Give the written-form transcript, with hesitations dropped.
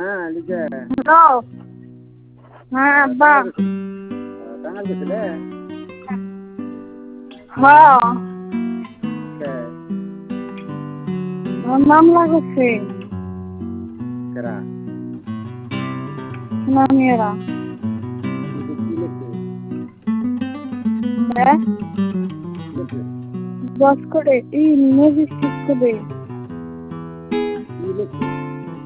হ্যাঁ লিখে হ্যালো। হ্যাঁ আব্বা। টাঙ্গাল গেছিলে? হ্যাঁ কে আমার মামলা করছে কেরা নামিয়েরা। কি লিখছে? হ্যাঁ কি লিখছে? বস করে এই ম্যাজিস্ট্রেট করে কি লিখছে?